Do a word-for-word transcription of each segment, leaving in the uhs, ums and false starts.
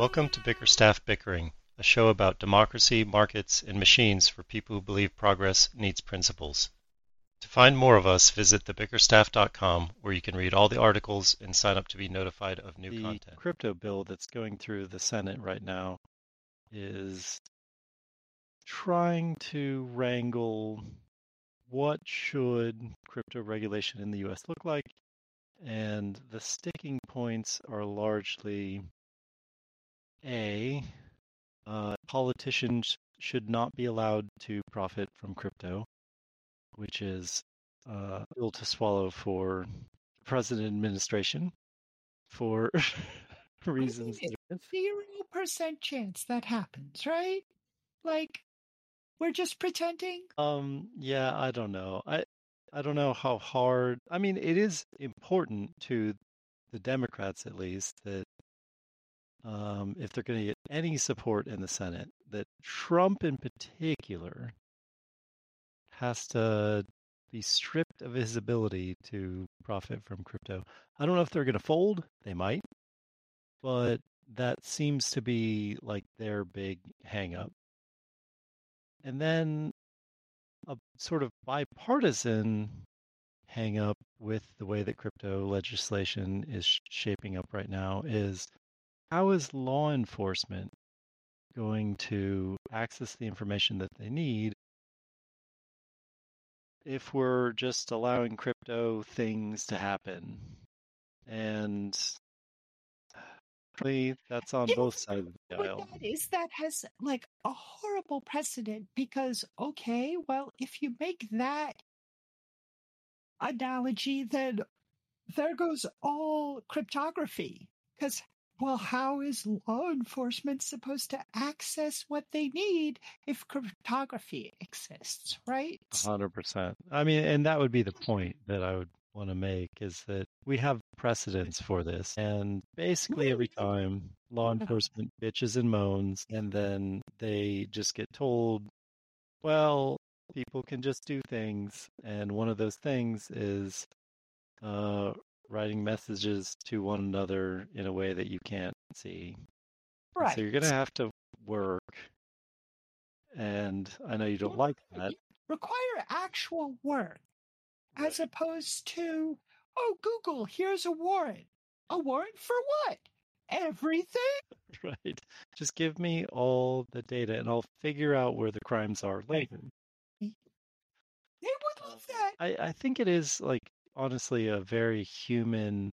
Welcome to Bickerstaff Bickering, a show about democracy, markets, and machines for people who believe progress needs principles. To find more of us, visit the bickerstaff dot com, where you can read all the articles and sign up to be notified of new The content. crypto bill that's going through the Senate right now is trying to wrangle what should crypto regulation in the U S look like, and the sticking points are largely A, uh, politicians should not be allowed to profit from crypto, which is uh, ill to swallow for the president administration for I mean, reasons that it's zero percent chance that happens, right? Like, we're just pretending. Um, yeah, I don't know. I I don't know how hard. I mean, it is important to the Democrats at least that um, if they're going to get any support in the Senate, that Trump in particular has to be stripped of his ability to profit from crypto. I don't know if they're going to fold. They might, but that seems to be like their big hang up. And then a sort of bipartisan hang up with the way that crypto legislation is shaping up right now is how is law enforcement going to access the information that they need if we're just allowing crypto things to happen? And really, that's on You know, both sides of the what aisle. that is, that has like a horrible precedent because, okay, well, if you make that analogy, then there goes all cryptography. Because, well, how is law enforcement supposed to access what they need if cryptography exists, right? one hundred percent. I mean, and that would be the point that I would want to make is that we have precedents for this. And basically, every time law enforcement bitches and moans, and then they just get told, well, people can just do things. And one of those things is uh, writing messages to one another in a way that you can't see. And so Right. you're going to have to work. And I know you don't like that. Require actual work as opposed to, oh, Google, here's a warrant. A warrant for what? Everything? Right. Just give me all the data and I'll figure out where the crimes are later. They would love that. I, I think it is like honestly a very human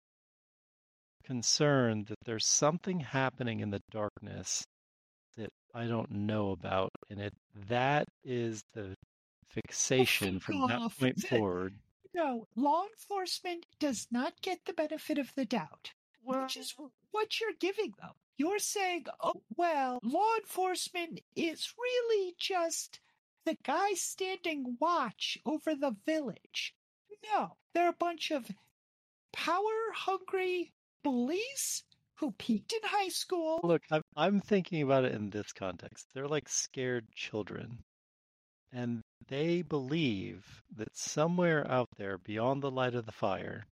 concern that there's something happening in the darkness that I don't know about. And it that is the fixation from that Off. point forward. No, law enforcement does not get the benefit of the doubt, which is what you're giving them. You're saying, oh, well, law enforcement is really just the guy standing watch over the village. No, they're a bunch of power-hungry bullies who peaked in high school. Look, I'm, I'm thinking about it in this context. They're like scared children. And they believe that somewhere out there, beyond the light of the fire,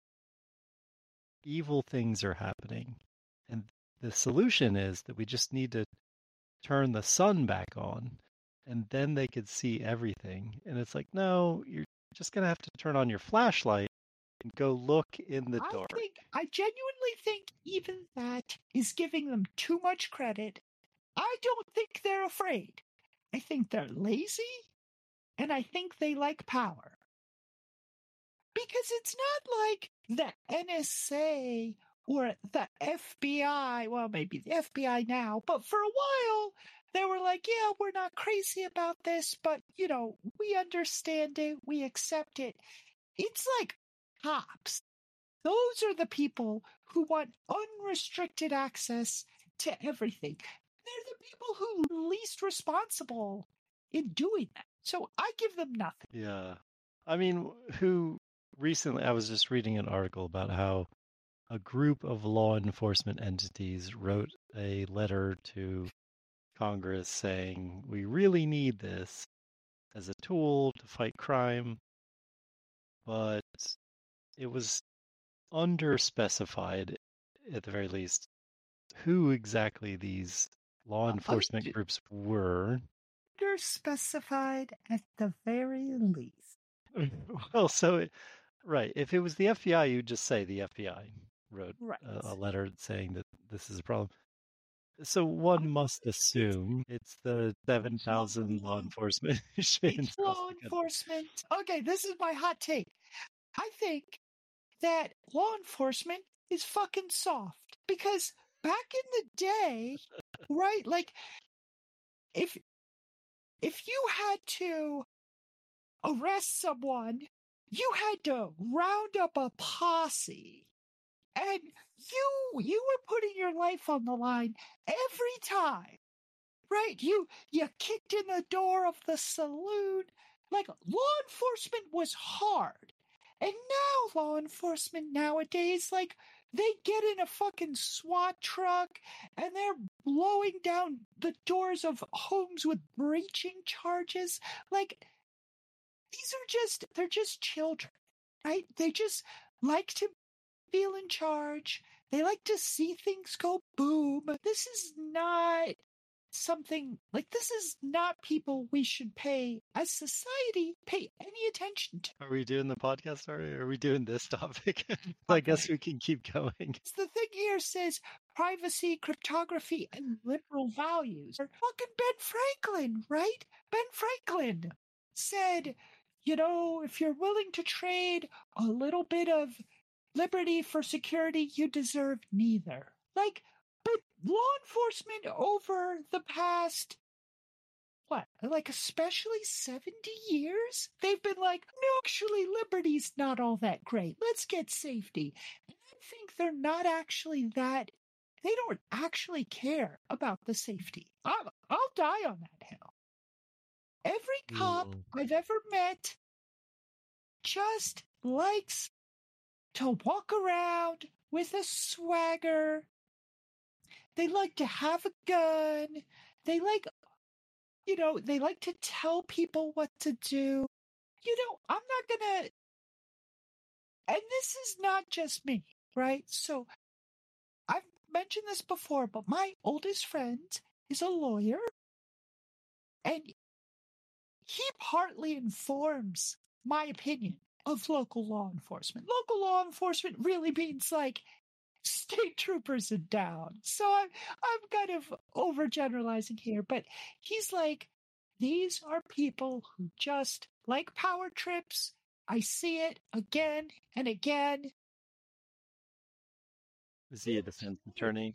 evil things are happening. And the solution is that we just need to turn the sun back on, and then they could see everything. And it's like, no, you're just going to have to turn on your flashlight and go look in the I dark. think, I genuinely think even that is giving them too much credit. I don't think they're afraid. I think they're lazy, and I think they like power. Because it's not like the N S A or the F B I, well, maybe the F B I now, but for a while, they were like, yeah, we're not crazy about this, but, you know, we understand it, we accept it. It's like cops. Those are the people who want unrestricted access to everything. They're the people who are least responsible in doing that. So I give them nothing. Yeah. I mean, who recently, I was just reading an article about how a group of law enforcement entities wrote a letter to Congress saying, we really need this as a tool to fight crime, but it was underspecified at the very least who exactly these law Uh, enforcement d- groups were. They're specified at the very least. Well, so it, right, if it was the F B I, you'd just say the F B I wrote Right. a, a letter saying that this is a problem. So one must assume it's the seven thousand law enforcement agents It's across law the country. enforcement. Okay, this is my hot take. I think that law enforcement is fucking soft because back in the day, right? Like if if you had to arrest someone, you had to round up a posse. And you you were putting your life on the line every time. Right? You you kicked in the door of the saloon. Like law enforcement was hard. And now law enforcement nowadays, like they get in a fucking SWAT truck and they're blowing down the doors of homes with breaching charges. Like these are just they're just children, right? They just like to feel in charge. They like to see things go boom. This is not something like this is not people we should pay as society pay any attention to. Are we doing the podcast already? Or are we doing this topic? I guess we can keep going. The thing here says privacy, cryptography, and liberal values. Fucking Ben Franklin, right? Ben Franklin said, you know, if you're willing to trade a little bit of liberty for security, you deserve neither. Like, but law enforcement over the past, what, like especially seventy years, they've been like, no, actually, liberty's not all that great. Let's get safety. And I think they're not actually that, they don't actually care about the safety. I'll, I'll die on that hill. Every cop Mm. I've ever met just likes to walk around with a swagger. They like to have a gun. They like, you know, they like to tell people what to do. You know, I'm not going to, and this is not just me, right? So I've mentioned this before, but my oldest friend is a lawyer and he partly informs my opinion of local law enforcement. Local law enforcement really means like state troopers are down. So I'm I'm kind of overgeneralizing here, but he's like, these are people who just like power trips. I see it again and again. Is he a defense attorney?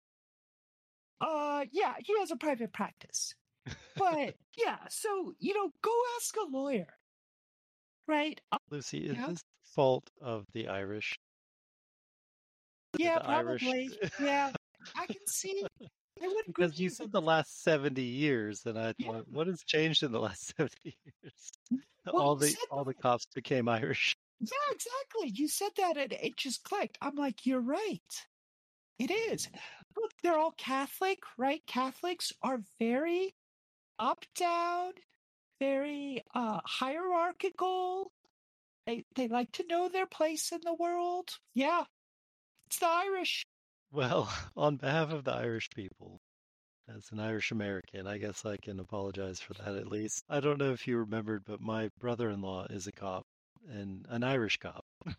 Uh yeah, he has a private practice. But yeah, so you know, go ask a lawyer. Right? Uh, Lucy, is yeah. this the fault of the Irish? Yeah, the Irish? probably. Yeah. I can see. I would agree. Because you said the last seventy years, and I thought, Yeah. what has changed in the last seventy years? Well, all you the said all the- the cops became Irish. Yeah, exactly. You said that and it just clicked. I'm like, you're right. It is. Look, they're all Catholic, right? Catholics are very up down, very uh, hierarchical. They they like to know their place in the world. Yeah, it's the Irish. Well, on behalf of the Irish people, as an Irish American, I guess I can apologize for that at least. I don't know if you remembered, but my brother-in-law is a cop, and an Irish cop.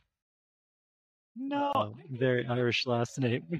No. Uh, very Irish last name.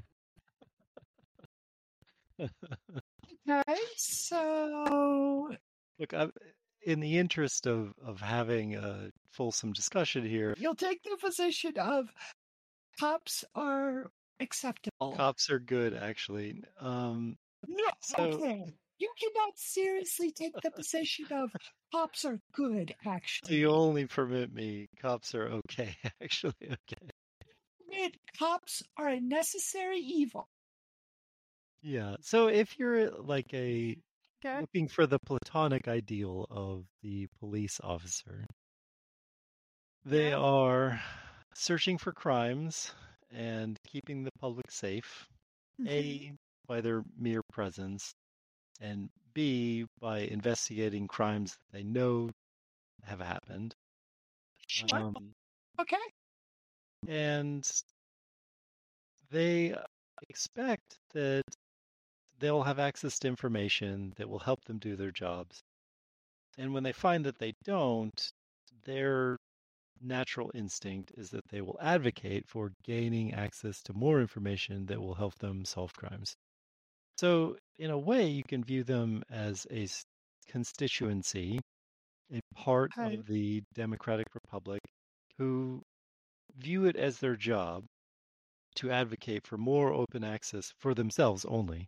Okay, so Look, I'm, in the interest of, of having a fulsome discussion here, you'll take the position of cops are acceptable. cops are good, actually. Um, No, so, okay. You cannot seriously take the position of cops are good, so actually. you only permit me, cops are okay, actually, okay. Admit cops are a necessary evil. Yeah, so if you're like a Okay. looking for the platonic ideal of the police officer, they Yeah. are searching for crimes and keeping the public safe. Mhm. A, by their mere presence, and B, by investigating crimes that they know have happened. Sure. Um, Okay. and they expect that they'll have access to information that will help them do their jobs. And when they find that they don't, their natural instinct is that they will advocate for gaining access to more information that will help them solve crimes. So, in a way, you can view them as a constituency, a part Okay. of the Democratic Republic, who view it as their job to advocate for more open access for themselves only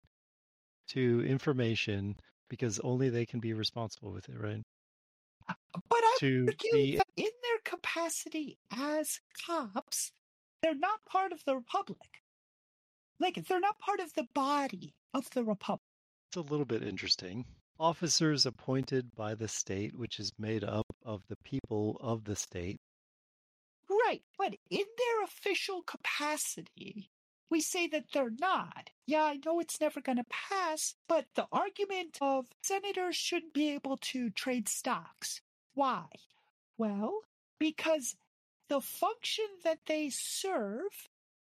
to information because only they can be responsible with it, right? But I To argue be that in their capacity as cops, they're not part of the Republic. Like, they're not part of the body of the Republic. it's a little bit interesting. Officers appointed by the state, which is made up of the people of the state. Right, but in their official capacity, we say that they're not. Yeah, I know it's never going to pass, but the argument of senators shouldn't be able to trade stocks. Why? Well, because the function that they serve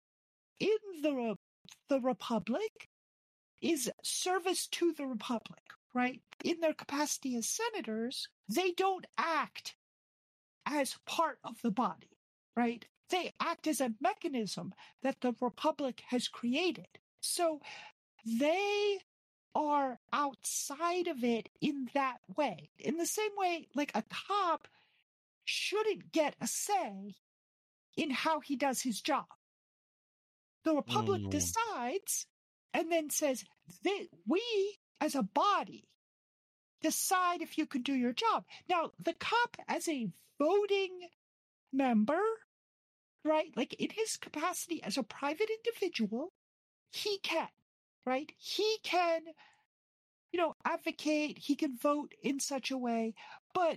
in the, the Republic is service to the Republic, right? In their capacity as senators, they don't act as part of the body, right? They act as a mechanism that the Republic has created. So they are outside of it in that way. In the same way, like a cop shouldn't get a say in how he does his job. The Republic Mm. decides and then says, they, we as a body decide if you can do your job. Now, the cop as a voting member, right, like in his capacity as a private individual, he can, right? He can, you know, advocate, he can vote in such a way, but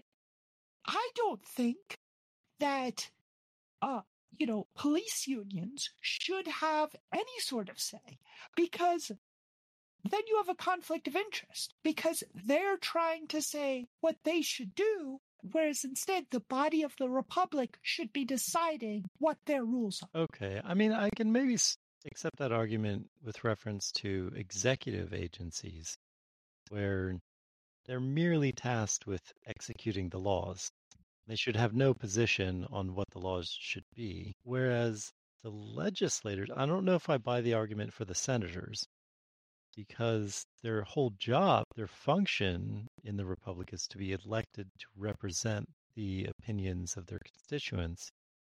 I don't think that, uh, you know, police unions should have any sort of say, because then you have a conflict of interest, because they're trying to say what they should do, whereas instead the body of the Republic should be deciding what their rules are. Okay, I mean, I can maybe accept that argument with reference to executive agencies, where they're merely tasked with executing the laws. They should have no position on what the laws should be. Whereas the legislators, I don't know if I buy the argument for the senators, because their whole job, their function in the Republic is to be elected to represent the opinions of their constituents.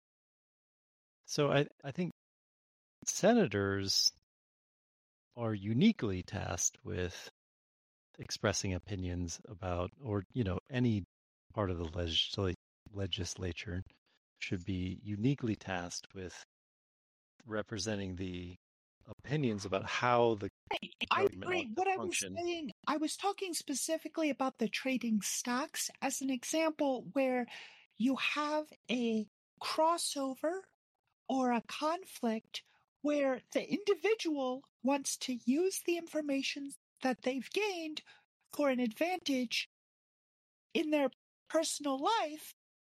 So I, I think senators are uniquely tasked with expressing opinions about, or, you know, any part of the legisl- legislature should be uniquely tasked with representing the opinions about how the I government agree. ought to What I was function. saying, I was talking specifically about the trading stocks as an example where you have a crossover or a conflict where the individual wants to use the information that they've gained for an advantage in their personal life.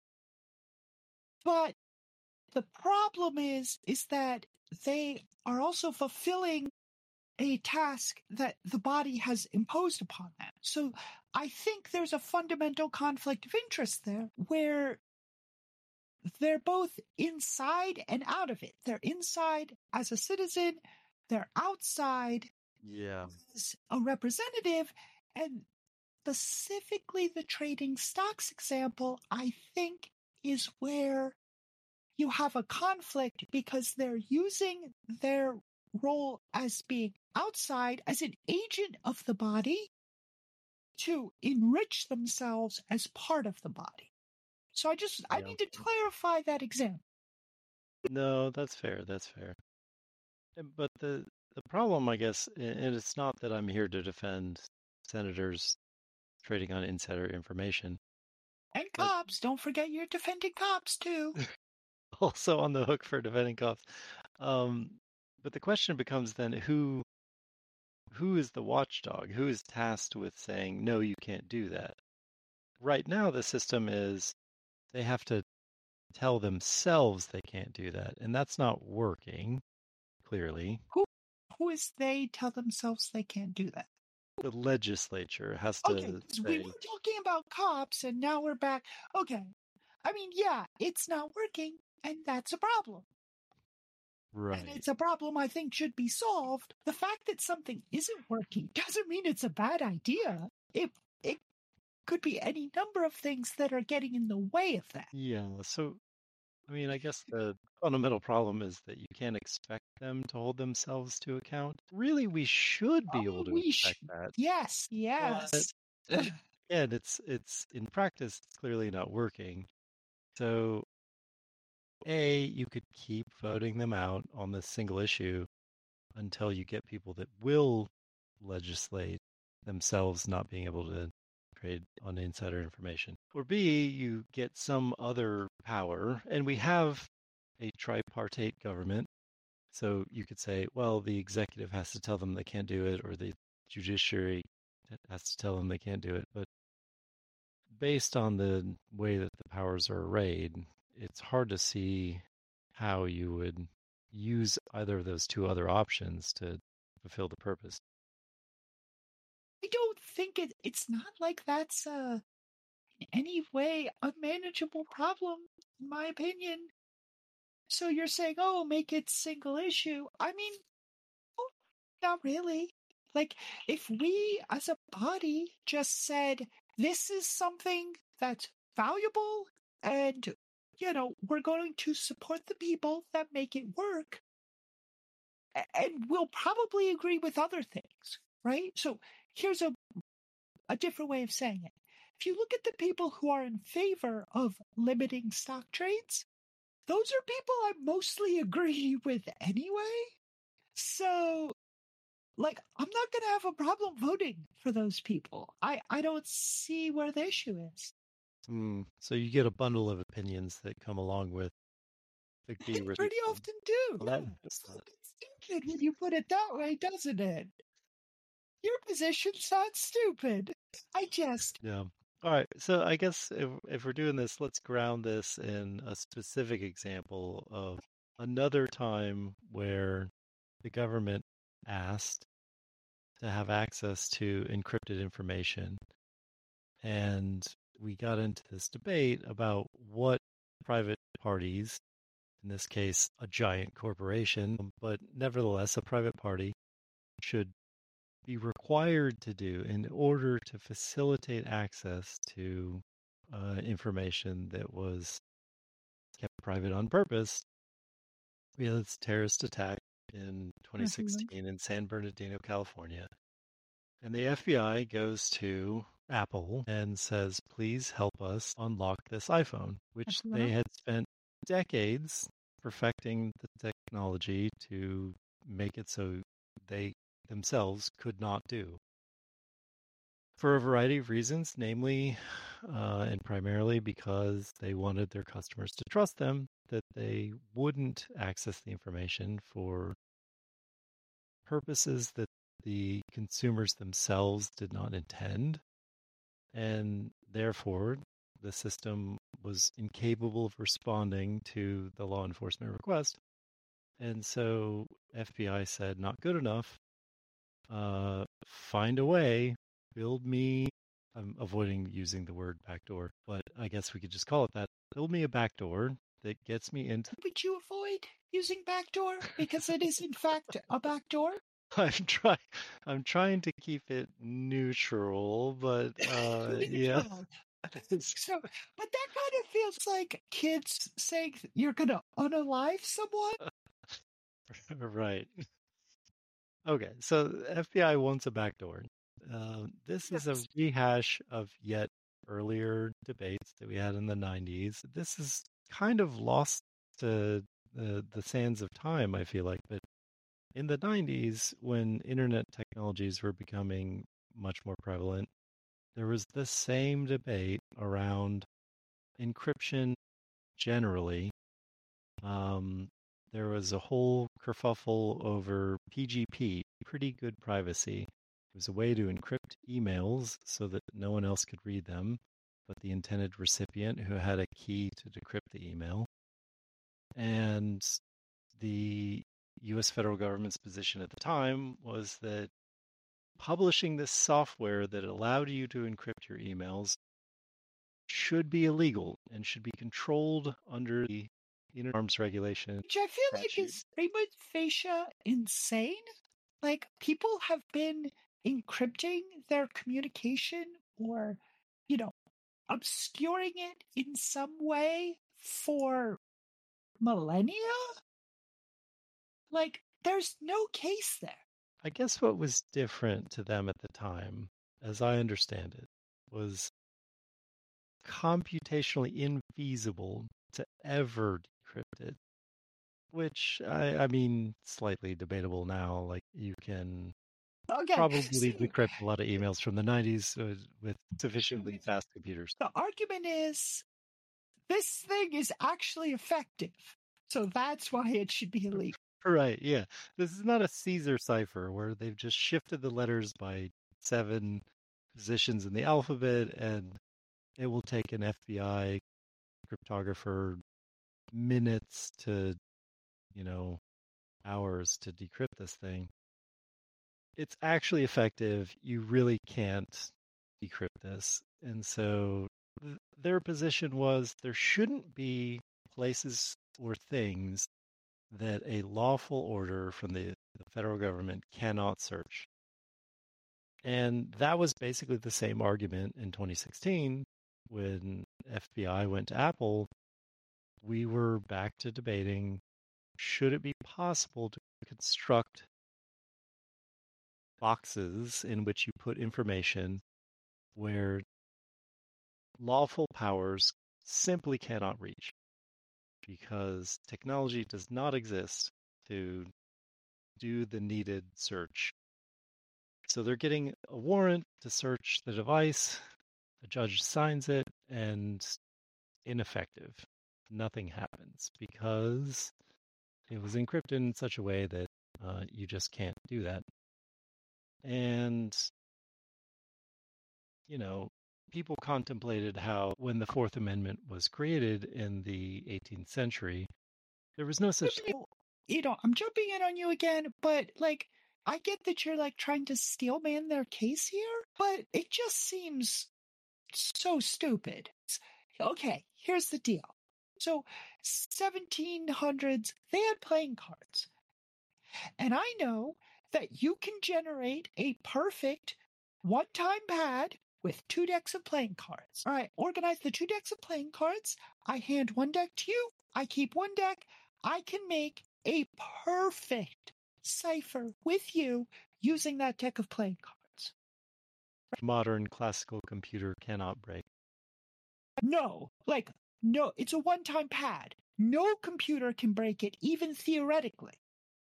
But the problem is, is that they are also fulfilling a task that the body has imposed upon them. So I think there's a fundamental conflict of interest there where they're both inside and out of it. They're inside as a citizen, they're outside Yeah. as a representative, and specifically the trading stocks example, I think, is where you have a conflict because they're using their role as being outside, as an agent of the body, to enrich themselves as part of the body. So I just, I Yeah. need to clarify that example. No, that's fair. That's fair. But the the problem, I guess, and it's not that I'm here to defend senators trading on insider information. And But- cops, don't forget you're defending cops too. Also on the hook for defending cops. Um, but the question becomes then who who is the watchdog? Who is tasked with saying, no, you can't do that? Right now, the system is they have to tell themselves they can't do that. And that's not working, clearly. who is they tell themselves they can't do that? The legislature has to Okay, 'cause say, we were talking about cops and now we're back. Okay. I mean, yeah, it's not working and that's a problem. And right. it's a problem I think should be solved. The fact that something isn't working doesn't mean it's a bad idea. It it could be any number of things that are getting in the way of that. Yeah, so I mean, I guess the fundamental problem is that you can't expect them to hold themselves to account. Really, we should be able Oh, to we expect sh- that. yes, yes. And it's it's in practice it's clearly not working. So A, you could keep voting them out on this single issue until you get people that will legislate themselves not being able to trade on insider information. Or B, you get some other power, and we have a tripartite government. So you could say, well, the executive has to tell them they can't do it, or the judiciary has to tell them they can't do it. But based on the way that the powers are arrayed, it's hard to see how you would use either of those two other options to fulfill the purpose. I don't think it. It's not like that's uh, in any way a manageable problem, in my opinion. So you're saying, oh, make it single issue. I mean, oh, not really. Like, if we as a body just said, this is something that's valuable and, you know, we're going to support the people that make it work, and we'll probably agree with other things, right? So here's a, a different way of saying it. If you look at the people who are in favor of limiting stock trades, those are people I mostly agree with anyway. So, like, I'm not going to have a problem voting for those people. I, I don't see where the issue is. Mm, so you get a bundle of opinions that come along with the I written. pretty often do. Well, that- Yeah. It's fucking stupid when you put it that way, doesn't it? Your position sounds stupid. I just. Yeah. All right. So I guess if if we're doing this, let's ground this in a specific example of another time where the government asked to have access to encrypted information. And we got into this debate about what private parties, in this case, a giant corporation, but nevertheless a private party, should be required to do in order to facilitate access to uh, information that was kept private on purpose. We had this terrorist attack in twenty sixteen mm-hmm. in San Bernardino, California. And the F B I goes to Apple and says, please help us unlock this iPhone, which uh-huh. they had spent decades perfecting the technology to make it so they themselves could not do. For a variety of reasons, namely, uh, and primarily because they wanted their customers to trust them, that they wouldn't access the information for purposes that the consumers themselves did not intend. And therefore, the system was incapable of responding to the law enforcement request. And so F B I said, not good enough. Uh, find a way, build me, I'm avoiding using the word backdoor, but I guess we could just call it that. Build me a backdoor that gets me into... Would you avoid using backdoor? Because it is in fact a backdoor? I'm trying. I'm trying to keep it neutral, but uh, yeah. So, but that kind of feels like kids saying you're going to unalive someone. Right. Okay, so the F B I wants a backdoor. Uh, this yes. is a rehash of yet earlier debates that we had in the nineties. This is kind of lost to the the sands of time, I feel like, but in the nineties, when internet technologies were becoming much more prevalent, there was the same debate around encryption generally. Um, there was a whole kerfuffle over P G P, pretty good privacy. It was a way to encrypt emails so that no one else could read them, but the intended recipient who had a key to decrypt the email. And the U S federal government's position at the time was that publishing this software that allowed you to encrypt your emails should be illegal and should be controlled under the Internet Arms Regulation Which I feel like statute. is prima facie insane. Like, people have been encrypting their communication or, you know, obscuring it in some way for millennia? Like, there's no case there. I guess what was different to them at the time, as I understand it, was computationally infeasible to ever decrypt it. Which, I, I mean, slightly debatable now. Like, you can Okay, probably see, decrypt a lot of emails from the nineties uh, with sufficiently fast computers. the argument is this thing is actually effective. So that's why it should be illegal. Right, yeah. This is not a Caesar cipher where they've just shifted the letters by seven positions in the alphabet, and it will take an F B I cryptographer minutes to, you know, hours to decrypt this thing. It's actually effective. You really can't decrypt this. And so th- their position was there shouldn't be places or things that a lawful order from the, the federal government cannot search. And that was basically the same argument in twenty sixteen when F B I went to Apple. We were back to debating, should it be possible to construct boxes in which you put information where lawful powers simply cannot reach because technology does not exist to do the needed search. So they're getting a warrant to search the device, the judge signs it, and ineffective. Nothing happens because it was encrypted in such a way that uh, you just can't do that. And, you know, people contemplated how when the Fourth Amendment was created in the eighteenth century, there was no such thing. You know, I'm jumping in on you again, but like, I get that you're like trying to steelman their case here, but it just seems so stupid. Okay, here's the deal. So, seventeen hundreds, they had playing cards. And I know that you can generate a perfect one-time pad with two decks of playing cards. All right, organize the two decks of playing cards. I hand one deck to you. I keep one deck. I can make a perfect cipher with you using that deck of playing cards. Modern classical computer cannot break. No, like, no, it's a one-time pad. No computer can break it, even theoretically.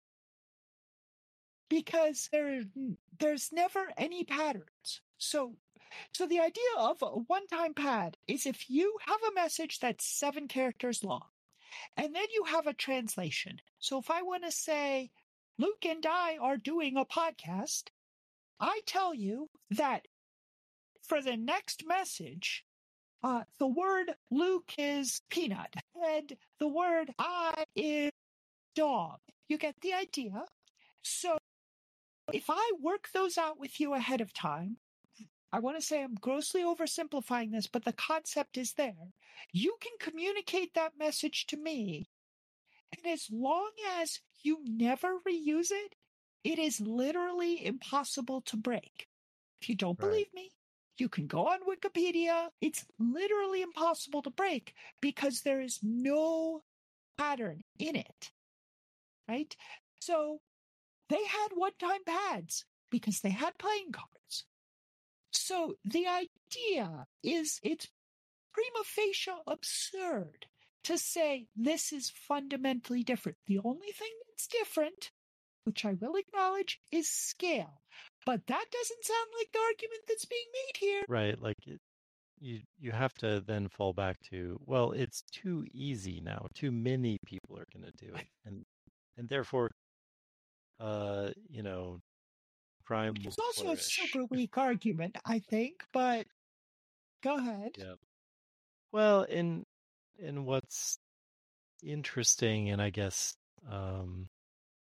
Because there, there's never any patterns. So, so the idea of a one-time pad is if you have a message that's seven characters long, and then you have a translation. So if I want to say, Luke and I are doing a podcast, I tell you that for the next message, uh, the word Luke is peanut, and the word I is dog. You get the idea? So if I work those out with you ahead of time, I want to say I'm grossly oversimplifying this, but the concept is there. You can communicate that message to me, and as long as you never reuse it, it is literally impossible to break. If you don't Right. believe me, you can go on Wikipedia. It's literally impossible to break because there is no pattern in it, right? So they had one-time pads because they had playing cards. So the idea is it's prima facie absurd to say this is fundamentally different. The only thing that's different, which I will acknowledge, is scale. But that doesn't sound like the argument that's being made here. Right, like it, you you have to then fall back to, well, it's too easy now. Too many people are going to do it, and and therefore, uh, you know, crime will It's also flourish. a super weak argument, I think. But go ahead. Yeah. Well, in in what's interesting, and I guess um,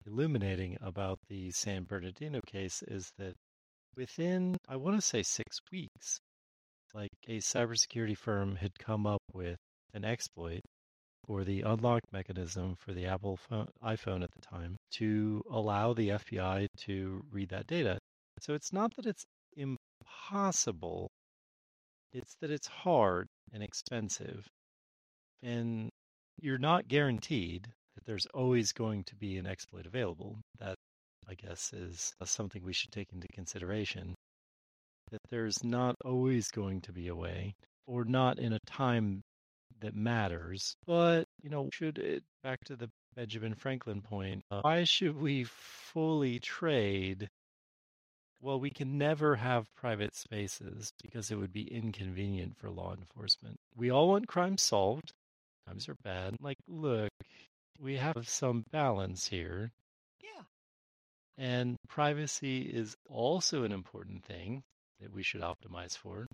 illuminating about the San Bernardino case is that within, I want to say six weeks, like a cybersecurity firm had come up with an exploit or the unlock mechanism for the Apple phone, iPhone at the time to allow the F B I to read that data. So it's not that it's impossible, it's that it's hard and expensive. And you're not guaranteed that there's always going to be an exploit available. That, I guess, is something we should take into consideration. That there's not always going to be a way, or not in a time that matters. But, you know, should it, back to the Benjamin Franklin point, uh, why should we fully trade? Well, we can never have private spaces because it would be inconvenient for law enforcement. We all want crime solved. Times are bad. Like, look, we have some balance here. Yeah. And privacy is also an important thing that we should optimize for.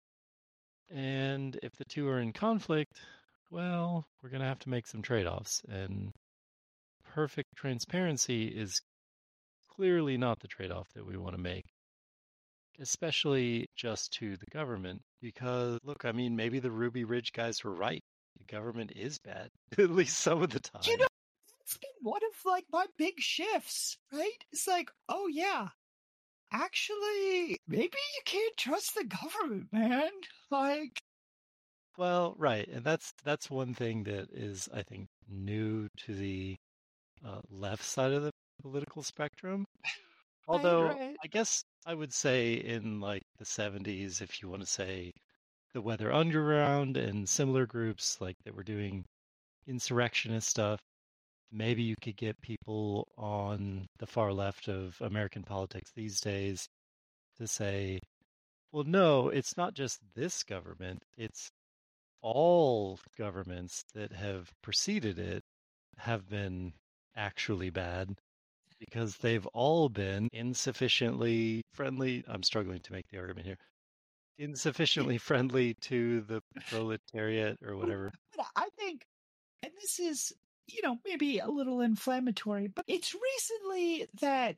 And if the two are in conflict, well, we're going to have to make some trade-offs. And perfect transparency is clearly not the trade-off that we want to make, especially just to the government. Because, look, I mean, maybe the Ruby Ridge guys were right. The government is bad, at least some of the time. You know, it's been one of, like, my big shifts, right? It's like, oh, yeah, actually, maybe you can't trust the government, man. Like, well, right, and that's that's one thing that is, I think, new to the uh, left side of the political spectrum. Although, right, right. I guess I would say in, like, the seventies, if you want to say the Weather Underground and similar groups like that were doing insurrectionist stuff, maybe you could get people on the far left of American politics these days to say, well, no, it's not just this government, it's all governments that have preceded it have been actually bad because they've all been insufficiently friendly. I'm struggling to make the argument here. Insufficiently friendly to the proletariat or whatever. But I think, and this is, you know, maybe a little inflammatory, but it's recently that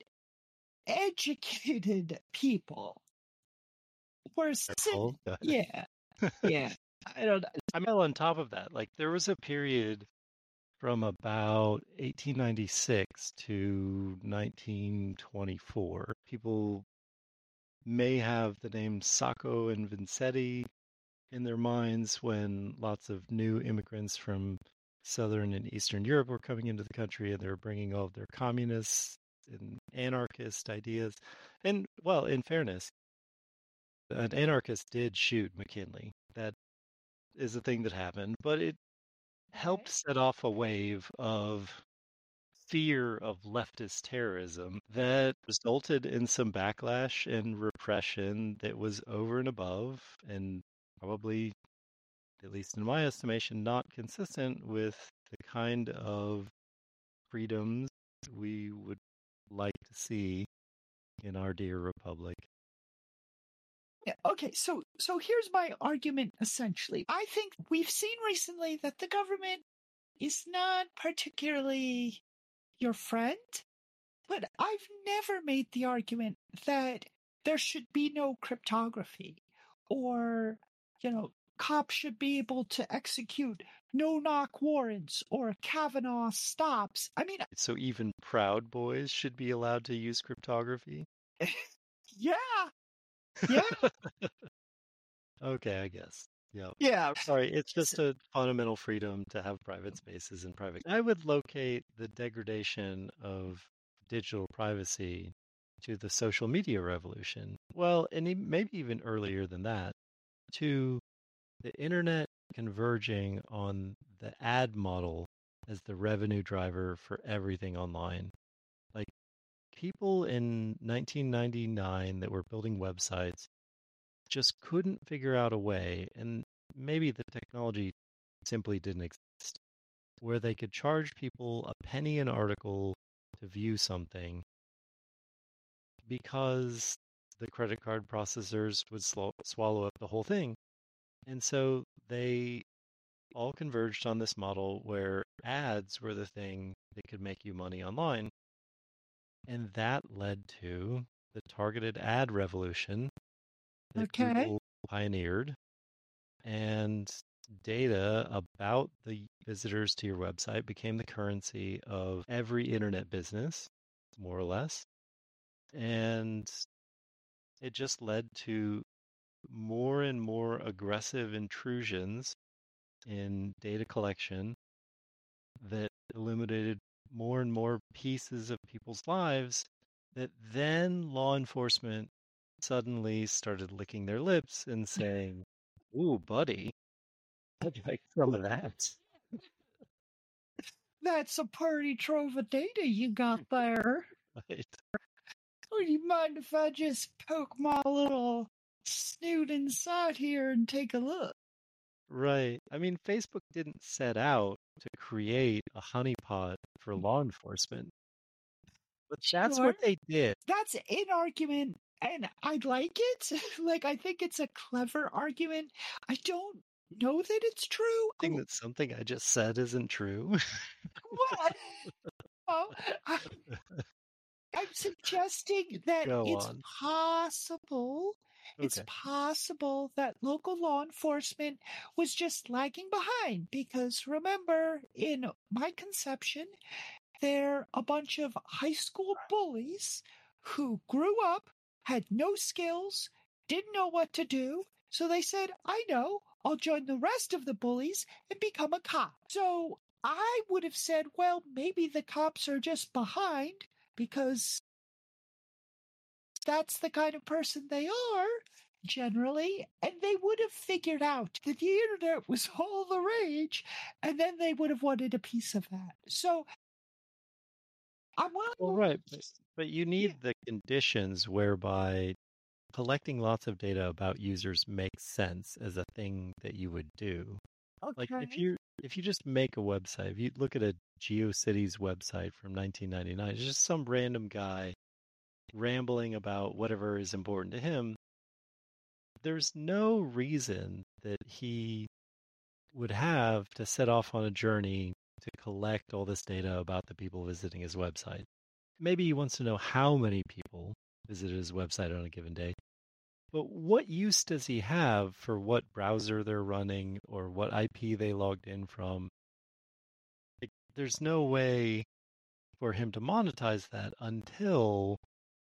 educated people were, Oh, yeah, yeah. I don't. I'm on top of that. Like, there was a period from about eighteen ninety-six to nineteen twenty-four. People may have the names Sacco and Vanzetti in their minds when lots of new immigrants from Southern and Eastern Europe were coming into the country, and they were bringing all of their communist and anarchist ideas. And, well, in fairness, an anarchist did shoot McKinley. That is a thing that happened, but it helped set off a wave of fear of leftist terrorism that resulted in some backlash and repression that was over and above, and probably, at least in my estimation, not consistent with the kind of freedoms we would like to see in our dear republic. Yeah, okay, so so here's my argument essentially. I think we've seen recently that the government is not particularly your friend, but I've never made the argument that there should be no cryptography or, you know, cops should be able to execute no-knock warrants or Kavanaugh stops. I mean, So even Proud Boys should be allowed to use cryptography? yeah, yeah, Okay, I guess. Yeah. yeah. Sorry, it's just a fundamental freedom to have private spaces and private. I would locate the degradation of digital privacy to the social media revolution. Well, and e- maybe even earlier than that, to the internet converging on the ad model as the revenue driver for everything online. Like, people in nineteen ninety-nine that were building websites just couldn't figure out a way, and maybe the technology simply didn't exist, where they could charge people a penny an article to view something because the credit card processors would slow, swallow up the whole thing. And so they all converged on this model where ads were the thing that could make you money online. And that led to the targeted ad revolution that Okay. Google pioneered. And data about the visitors to your website became the currency of every internet business, more or less. And it just led to more and more aggressive intrusions in data collection that illuminated more and more pieces of people's lives that then law enforcement suddenly started licking their lips and saying, "Ooh, buddy, I'd like some of that." That's a pretty trove of data you got there. Right. Would you mind if I just poke my little snoot inside here and take a look? Right. I mean, Facebook didn't set out to create a honeypot for law enforcement, but that's Sure. what they did. That's an argument, and I like it. Like, I think it's a clever argument. I don't know that it's true. I think that something I just said isn't true. What? Oh, I, I'm suggesting that Go it's on. possible. It's Okay. possible that local law enforcement was just lagging behind because remember, in my conception, they're a bunch of high school bullies who grew up, had no skills, didn't know what to do. So they said, I know, I'll join the rest of the bullies and become a cop. So I would have said, well, maybe the cops are just behind because that's the kind of person they are, generally, and they would have figured out that the internet was all the rage, and then they would have wanted a piece of that. So, I'm willing. Well, right, but, but you need Yeah. the conditions whereby collecting lots of data about users makes sense as a thing that you would do. Okay. Like if you if you just make a website, if you look at a GeoCities website from nineteen ninety-nine, it's just some random guy rambling about whatever is important to him. There's no reason that he would have to set off on a journey to collect all this data about the people visiting his website. Maybe he wants to know how many people visited his website on a given day. But what use does he have for what browser they're running or what I P they logged in from? Like, there's no way for him to monetize that until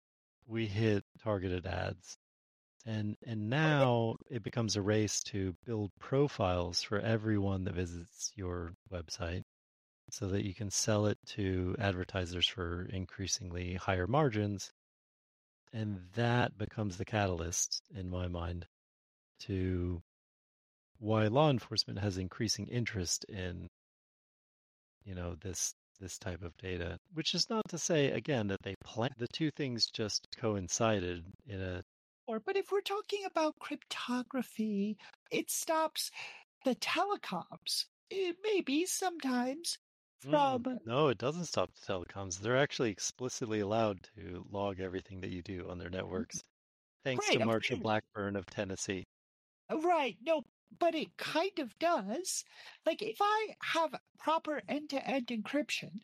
we hit targeted ads. And and now it becomes a race to build profiles for everyone that visits your website so that you can sell it to advertisers for increasingly higher margins. And that becomes the catalyst, in my mind, to why law enforcement has increasing interest in, you know, this this type of data. Which is not to say, again, that they plan. The two things just coincided in a. Or, but if we're talking about cryptography, it stops the telecoms. It maybe sometimes from. Mm, no, it doesn't stop the telecoms. They're actually explicitly allowed to log everything that you do on their networks, thanks Right, to of Marsha course. Blackburn of Tennessee. Right, no, but it kind of does. Like, if I have proper end-to-end encryption,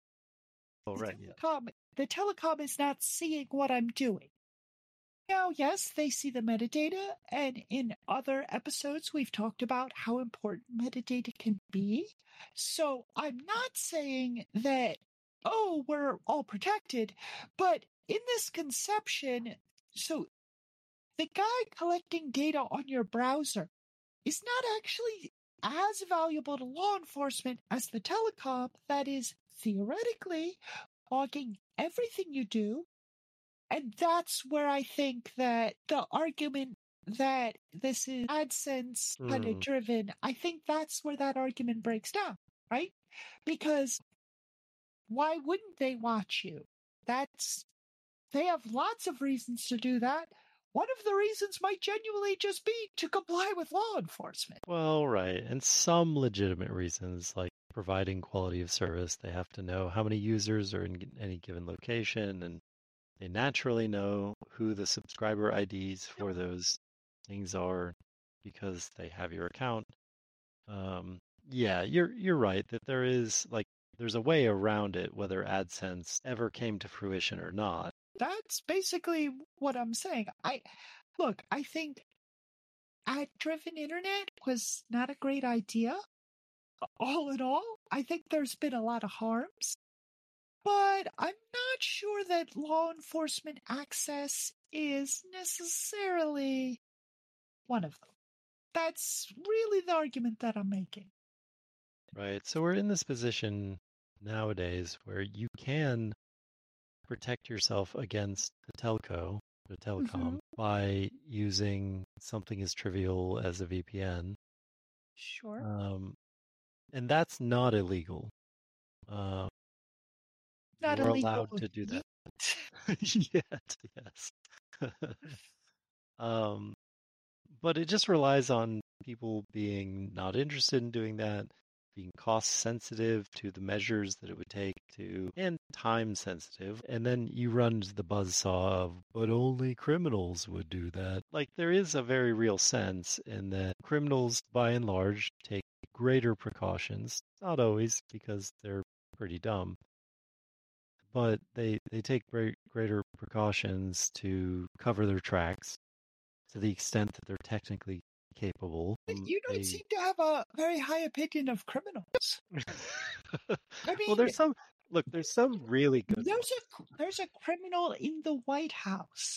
Oh, the right, yeah. telecom, the telecom is not seeing what I'm doing. Now, yes, they see the metadata, and in other episodes, we've talked about how important metadata can be. So I'm not saying that, oh, we're all protected, but in this conception, so the guy collecting data on your browser is not actually as valuable to law enforcement as the telecom that is theoretically logging everything you do. And that's where I think that the argument that this is AdSense kind of Mm. driven, I think that's where that argument breaks down, right? Because why wouldn't they watch you? That's, they have lots of reasons to do that. One of the reasons might genuinely just be to comply with law enforcement. Well, right. And some legitimate reasons, like providing quality of service, they have to know how many users are in any given location, and they naturally know who the subscriber I Ds for those things are because they have your account. Um, yeah, you're you're right that there is like there's a way around it, whether AdSense ever came to fruition or not. That's basically what I'm saying. I look, I think ad-driven internet was not a great idea. All in all, I think there's been a lot of harms, but I'm not sure that law enforcement access is necessarily one of them. That's really the argument that I'm making. Right. So we're in this position nowadays where you can protect yourself against the telco, the telecom, Mhm. by using something as trivial as a V P N. Sure. Um, and that's not illegal. Uh, Not you are illegal allowed to do that. yet. Yet, yes. um, but it just relies on people being not interested in doing that, being cost sensitive to the measures that it would take to, and time sensitive. And then you run into the buzzsaw of, but only criminals would do that. Like, there is a very real sense in that criminals, by and large, take greater precautions. Not always, because they're pretty dumb. But they, they take great, greater precautions to cover their tracks to the extent that they're technically capable. You don't They... seem to have a very high opinion of criminals. I mean, well, there's some look. There's some really good. There's ones. a there's a criminal in the White House.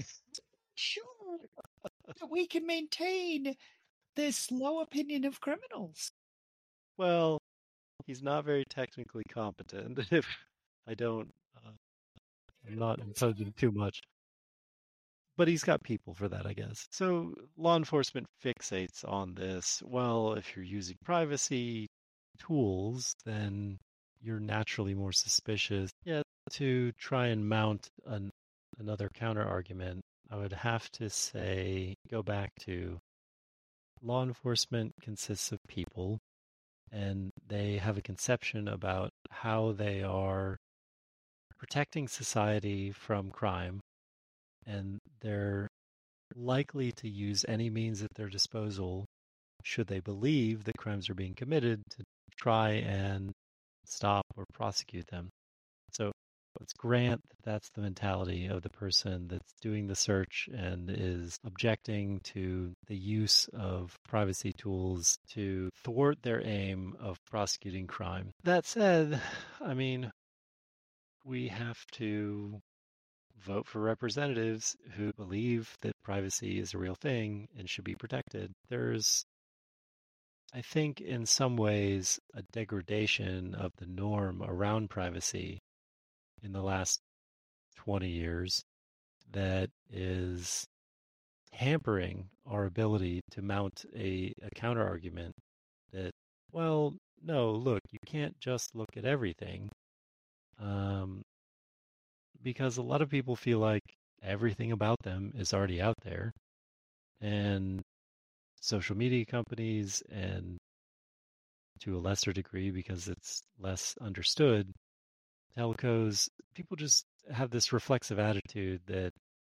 Sure, that we can maintain this low opinion of criminals. Well, he's not very technically competent. If I don't, uh, I'm not imposing too much. But he's got people for that, I guess. So law enforcement fixates on this. Well, if you're using privacy tools, then you're naturally more suspicious. Yeah, to try and mount an, another counter argument, I would have to say, go back to law enforcement consists of people, and they have a conception about how they are protecting society from crime, and they're likely to use any means at their disposal, should they believe that crimes are being committed, to try and stop or prosecute them. So let's grant that that's the mentality of the person that's doing the search and is objecting to the use of privacy tools to thwart their aim of prosecuting crime. That said, I mean, we have to vote for representatives who believe that privacy is a real thing and should be protected. There's, I think, in some ways, a degradation of the norm around privacy in the last twenty years that is hampering our ability to mount a, a counter argument that, well, no, look, you can't just look at everything. Um, because a lot of people feel like everything about them is already out there. And social media companies, and to a lesser degree because it's less understood, telcos, people just have this reflexive attitude that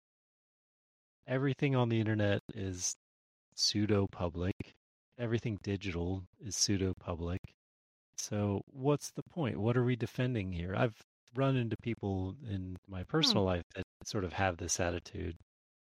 everything on the internet is pseudo-public. Everything digital is pseudo-public. So what's the point? What are we defending here? I've run into people in my personal hmm. life that sort of have this attitude.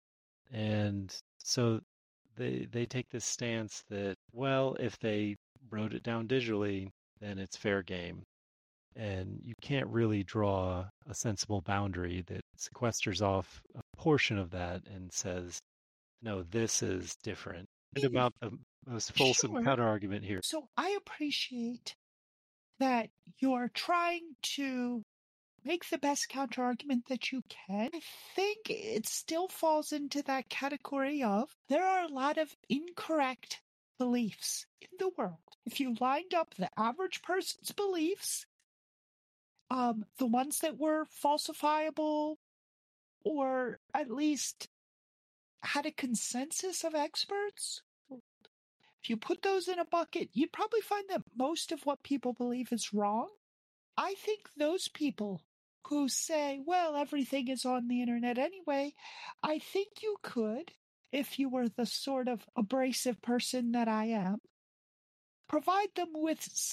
And so they they take this stance that, well, if they wrote it down digitally, then it's fair game. And you can't really draw a sensible boundary that sequesters off a portion of that and says, no, this is different. And about the most fulsome sure. counter-argument here. So I appreciate that you're trying to make the best counter-argument that you can. I think it still falls into that category of there are a lot of incorrect beliefs in the world. If you lined up the average person's beliefs, um, the ones that were falsifiable or at least had a consensus of experts, if you put those in a bucket, you'd probably find that most of what people believe is wrong. I think those people who say, well, everything is on the internet anyway, I think you could, if you were the sort of abrasive person that I am, provide them with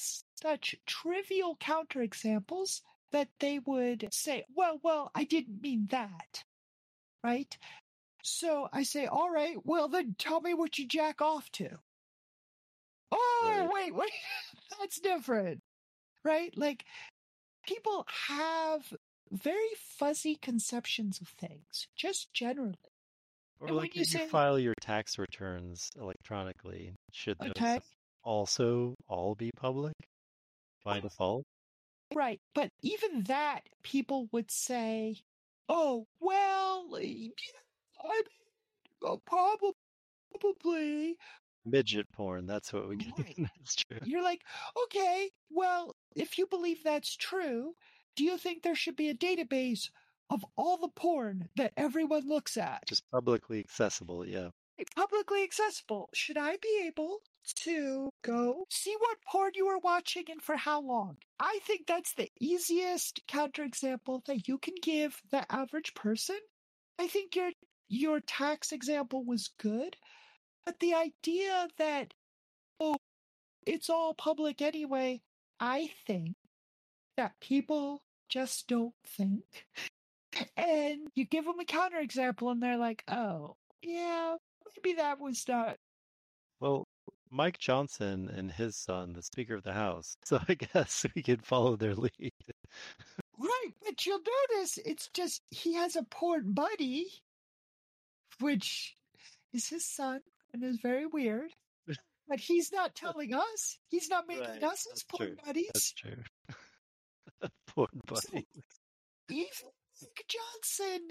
such trivial counterexamples that they would say, well, well, I didn't mean that, right? So I say, all right, well, then tell me what you jack off to. Oh, Right. wait, wait, that's different, right? Like, people have very fuzzy conceptions of things, just generally. Or And when like you when you say, file your tax returns electronically, should those okay, also all be public by default? right, but even that, people would say, oh, well, I mean, probably, probably. Midget porn, that's what we get. Right. That's true. You're like, okay, well, if you believe that's true, do you think there should be a database of all the porn that everyone looks at? Just publicly accessible, yeah. Publicly accessible. Should I be able to go see what porn you were watching and for how long? I think that's the easiest counterexample that you can give the average person. I think your your tax example was good, but the idea that, oh, it's all public anyway, I think that people just don't think. And you give them a counterexample and they're like, oh, yeah, maybe that was not. Well, Mike Johnson and his son, the Speaker of the House, so I guess we could follow their lead. Right, but you'll notice it's just he has a porn buddy, which is his son and is very weird. But he's not telling us. He's not making Right, us his that's porn true. buddies. That's true. Porn So buddy. even Mike Johnson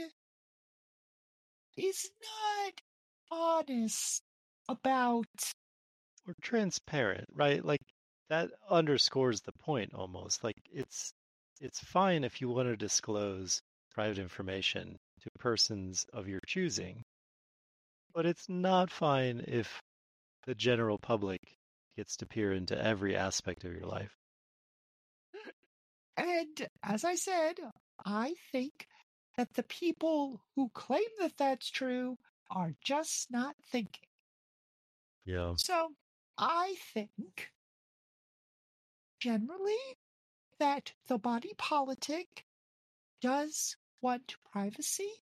is not honest about. Or transparent, right? Like that underscores the point almost. Like it's it's fine if you want to disclose private information to persons of your choosing, but it's not fine if the general public gets to peer into every aspect of your life. And as I said, I think that the people who claim that that's true are just not thinking. Yeah. So I think generally that the body politic does want privacy.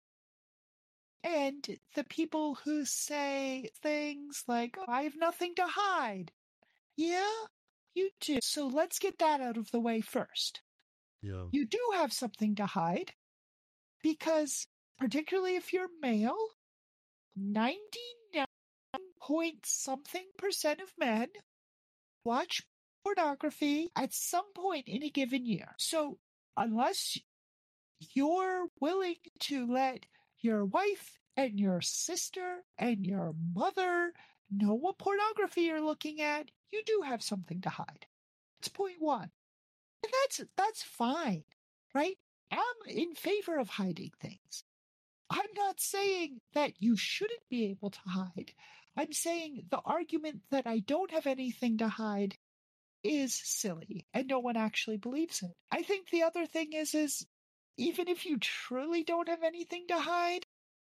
And the people who say things like, oh, I have nothing to hide. Yeah, you do. So let's get that out of the way first. Yeah. You do have something to hide because, particularly if you're male, ninety-nine point something percent of men watch pornography at some point in a given year. So unless you're willing to let your wife and your sister and your mother know what pornography you're looking at, you do have something to hide. That's point one. And that's that's fine, right? I'm in favor of hiding things. I'm not saying that you shouldn't be able to hide. I'm saying the argument that I don't have anything to hide is silly and no one actually believes it. I think the other thing is, is even if you truly don't have anything to hide,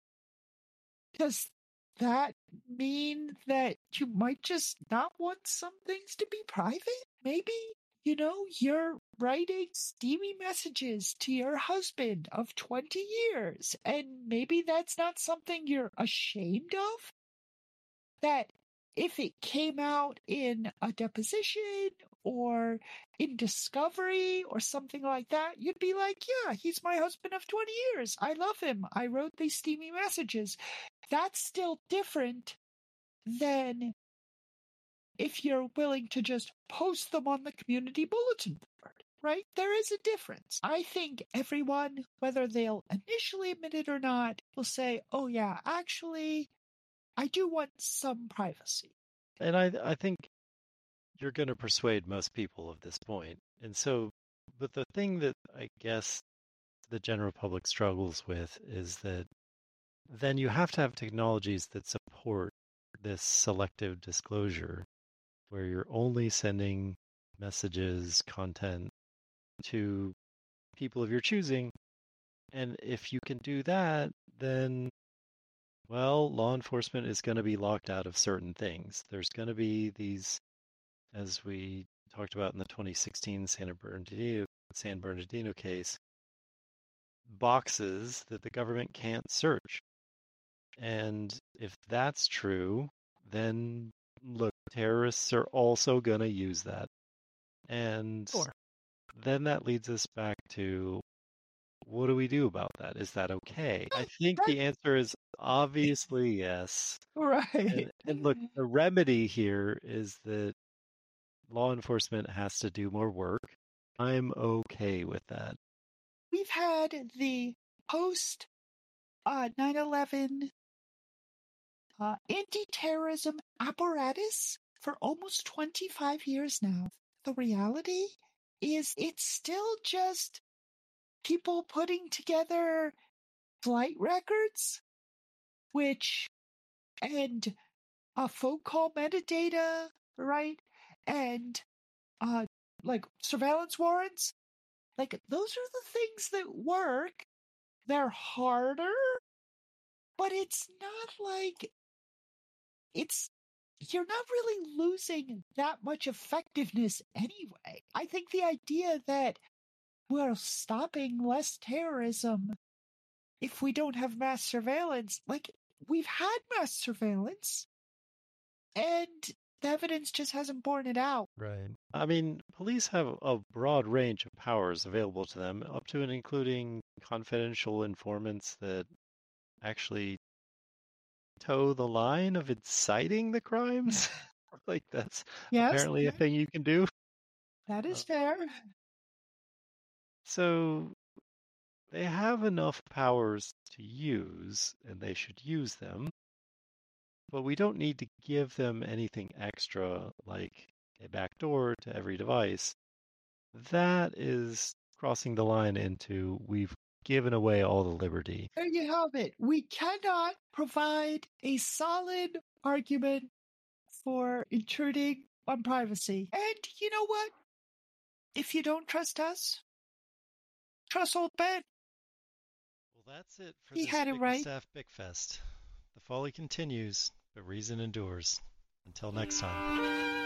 does that mean that you might just not want some things to be private? Maybe, you know, you're writing steamy messages to your husband of twenty years, and maybe that's not something you're ashamed of? That if it came out in a deposition or in discovery or something like that, you'd be like, yeah, he's my husband of twenty years. I love him. I wrote these steamy messages. That's still different than if you're willing to just post them on the community bulletin board, right? There is a difference. I think everyone, whether they'll initially admit it or not, will say, oh yeah, actually, I do want some privacy. And I I think you're going to persuade most people of this point. And so, but the thing that I guess the general public struggles with is that then you have to have technologies that support this selective disclosure where you're only sending messages, content to people of your choosing. And if you can do that, then, well, law enforcement is going to be locked out of certain things. There's going to be these, as we talked about in the twenty sixteen San Bernardino, San Bernardino case, boxes that the government can't search. And if that's true, then look, terrorists are also going to use that. And Sure. then that leads us back to, what do we do about that? Is that okay? I think That- the answer is obviously yes. Right. And, and look, the remedy here is that law enforcement has to do more work. I'm okay with that. We've had the post uh, nine eleven uh, anti-terrorism apparatus for almost twenty-five years now. The reality is it's still just people putting together flight records, which, and a phone call metadata, right? And uh, like surveillance warrants. Like, those are the things that work. They're harder, but it's not like it's, you're not really losing that much effectiveness anyway. I think the idea that we're stopping less terrorism if we don't have mass surveillance, like, we've had mass surveillance, and the evidence just hasn't borne it out. Right. I mean, police have a broad range of powers available to them, up to and including confidential informants that actually toe the line of inciting the crimes. Like, that's Yes, apparently a thing you can do. that is Uh, fair. So they have enough powers to use, and they should use them. But we don't need to give them anything extra, like a backdoor to every device. That is crossing the line into, we've given away all the liberty. There you have it. We cannot provide a solid argument for intruding on privacy. And you know what? If you don't trust us, trust old Ben. Well, that's it for He this had it right. Bickerstaff Bickfest. The folly continues, but reason endures. Until next time.